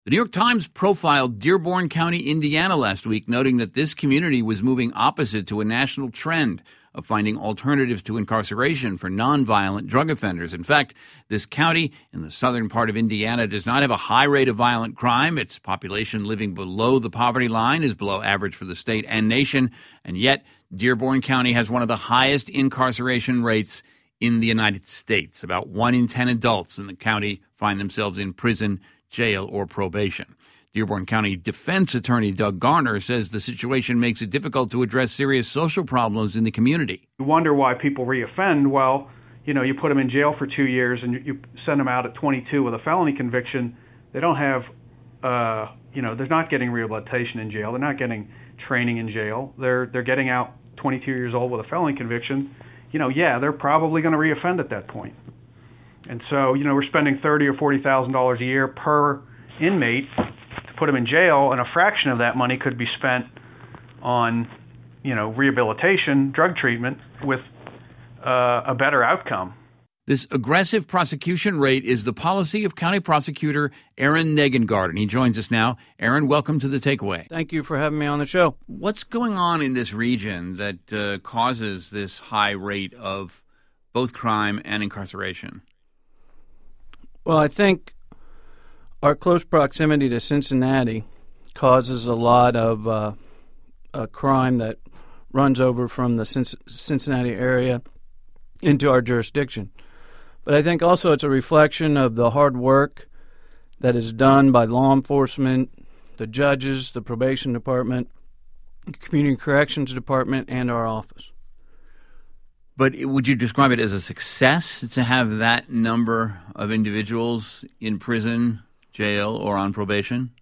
The New York Times profiled Dearborn County, Indiana last week, noting that this community was moving opposite to a national trend of finding alternatives to incarceration for nonviolent drug offenders. In fact, this county in the southern part of Indiana does not have a high rate of violent crime. Its population living below the poverty line is below average for the state and nation, and yet Dearborn County has one of the highest incarceration rates in the United States. About 1 in 10 adults in the county find themselves in prison, jail, or probation. Dearborn County Defense Attorney Doug Garner says the situation makes it difficult to address serious social problems in the community. You wonder why people reoffend. Well, you put them in jail for 2 years and you send them out at 22 with a felony conviction. They don't have, they're not getting rehabilitation in jail. They're not getting training in jail. They're getting out 22 years old with a felony conviction. They're probably going to reoffend at that point. And so, we're spending $30,000 or $40,000 a year per inmate to put them in jail, and a fraction of that money could be spent on, rehabilitation, drug treatment with a better outcome. This aggressive prosecution rate is the policy of County Prosecutor Aaron Negengarten. He joins us now. Aaron, welcome to The Takeaway. Thank you for having me on the show. What's going on in this region that causes this high rate of both crime and incarceration? Well, I think our close proximity to Cincinnati causes a lot of crime that runs over from the Cincinnati area into our jurisdiction. But I think also it's a reflection of the hard work that is done by law enforcement, the judges, the probation department, the community corrections department, and our office. But would you describe it as a success to have that number of individuals in prison, jail, or on probation?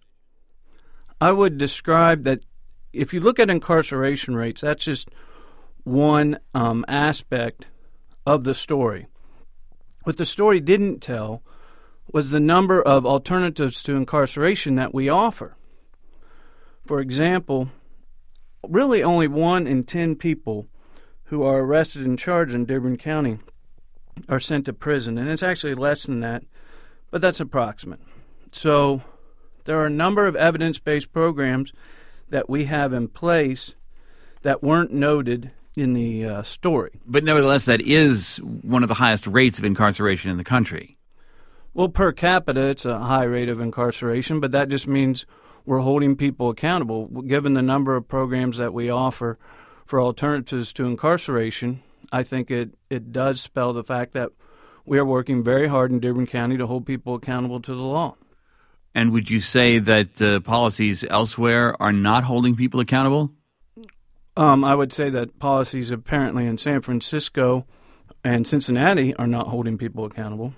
I would describe that if you look at incarceration rates, that's just one aspect of the story. What the story didn't tell was the number of alternatives to incarceration that we offer. For example, really only 1 in 10 people who are arrested and charged in Dearborn County are sent to prison, and it's actually less than that, but that's approximate. So there are a number of evidence-based programs that we have in place that weren't noted in the story. But nevertheless, that is one of the highest rates of incarceration in the country. Well, per capita, it's a high rate of incarceration, but that just means we're holding people accountable. Given the number of programs that we offer for alternatives to incarceration, I think it does spell the fact that we are working very hard in Dearborn County to hold people accountable to the law. And would you say that policies elsewhere are not holding people accountable? I would say that policies apparently in San Francisco and Cincinnati are not holding people accountable.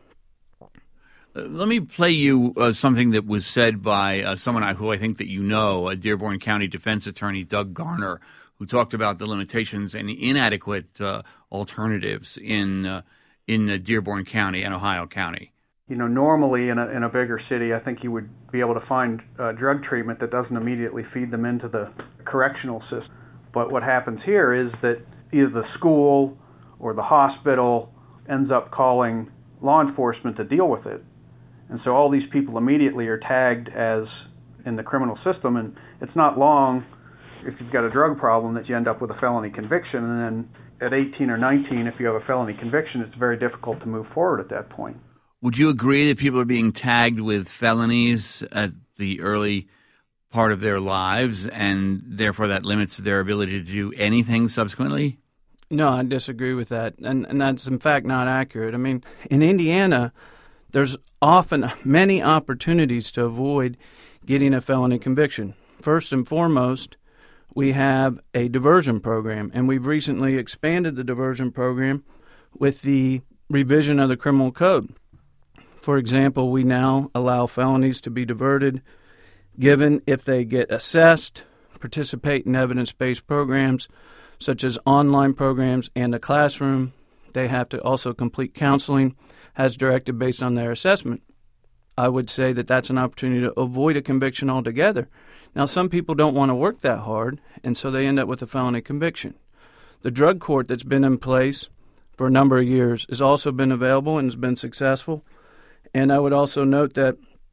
Let me play you something that was said by someone who I think that you know, a Dearborn County defense attorney, Doug Garner, who talked about the limitations and inadequate alternatives in Dearborn County and Ohio County. Normally in a bigger city, I think you would be able to find drug treatment that doesn't immediately feed them into the correctional system. But what happens here is that either the school or the hospital ends up calling law enforcement to deal with it. And so all these people immediately are tagged as in the criminal system, and it's not long if you've got a drug problem that you end up with a felony conviction, and then at 18 or 19, if you have a felony conviction, it's very difficult to move forward at that point. Would you agree that people are being tagged with felonies at the early part of their lives, and therefore that limits their ability to do anything subsequently? No, I disagree with that, and that's in fact not accurate. I mean, in Indiana, there's often many opportunities to avoid getting a felony conviction. First and foremost, we have a diversion program, and we've recently expanded the diversion program with the revision of the criminal code. For example, we now allow felonies to be diverted given if they get assessed, participate in evidence-based programs such as online programs and a classroom. They have to also complete counseling as directed based on their assessment. I would say that that's an opportunity to avoid a conviction altogether. Now, some people don't want to work that hard, and so they end up with a felony conviction. The drug court that's been in place for a number of years has also been available and has been successful. And I would also note that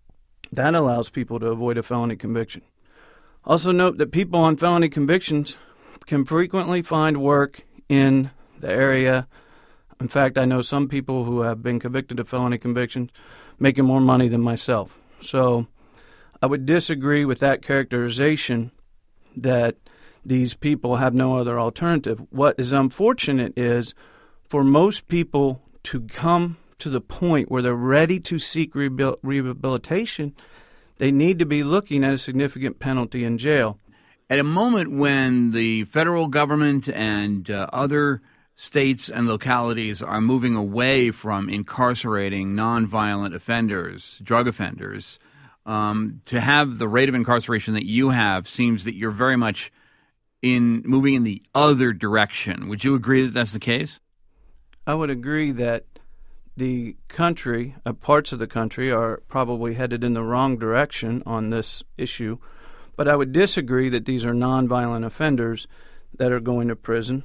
That allows people to avoid a felony conviction. Also note that people on felony convictions can frequently find work in the area. In fact, I know some people who have been convicted of felony convictions making more money than myself. So I would disagree with that characterization that these people have no other alternative. What is unfortunate is for most people to come to the point where they're ready to seek rehabilitation, they need to be looking at a significant penalty in jail. At a moment when the federal government and other states and localities are moving away from incarcerating nonviolent offenders, drug offenders, to have the rate of incarceration that you have seems that you're very much moving in the other direction. Would you agree that that's the case? I would agree that the country, parts of the country, are probably headed in the wrong direction on this issue. But I would disagree that these are nonviolent offenders that are going to prison.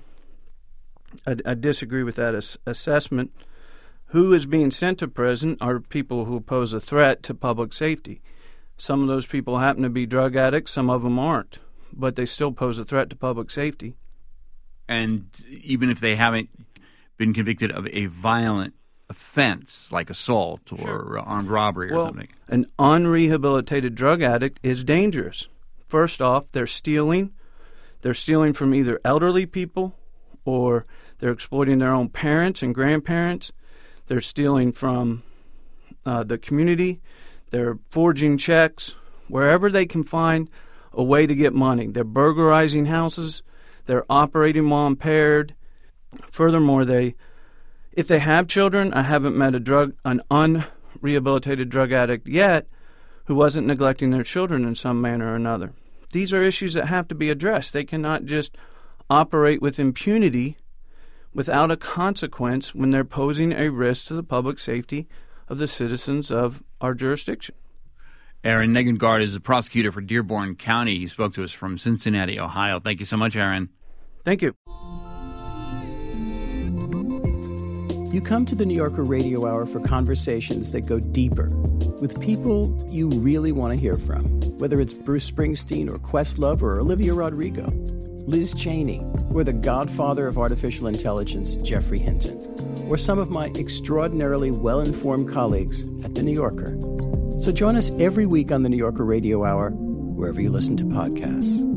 I disagree with that assessment. Who is being sent to prison are people who pose a threat to public safety. Some of those people happen to be drug addicts, some of them aren't, but they still pose a threat to public safety. And even if they haven't been convicted of a violent offense like assault or armed robbery or something. An unrehabilitated drug addict is dangerous. First off, they're stealing. They're stealing from either elderly people or they're exploiting their own parents and grandparents. They're stealing from the community. They're forging checks wherever they can find a way to get money. They're burglarizing houses. They're operating while impaired. Furthermore, if they have children, I haven't met an unrehabilitated drug addict yet who wasn't neglecting their children in some manner or another. These are issues that have to be addressed. They cannot just operate with impunity without a consequence when they're posing a risk to the public safety of the citizens of our jurisdiction. Aaron Negengard is the prosecutor for Dearborn County. He spoke to us from Cincinnati, Ohio. Thank you so much, Aaron. Thank you. You come to the New Yorker Radio Hour for conversations that go deeper with people you really want to hear from, whether it's Bruce Springsteen or Questlove or Olivia Rodrigo, Liz Cheney, or the godfather of artificial intelligence, Jeffrey Hinton, or some of my extraordinarily well-informed colleagues at The New Yorker. So join us every week on the New Yorker Radio Hour, wherever you listen to podcasts.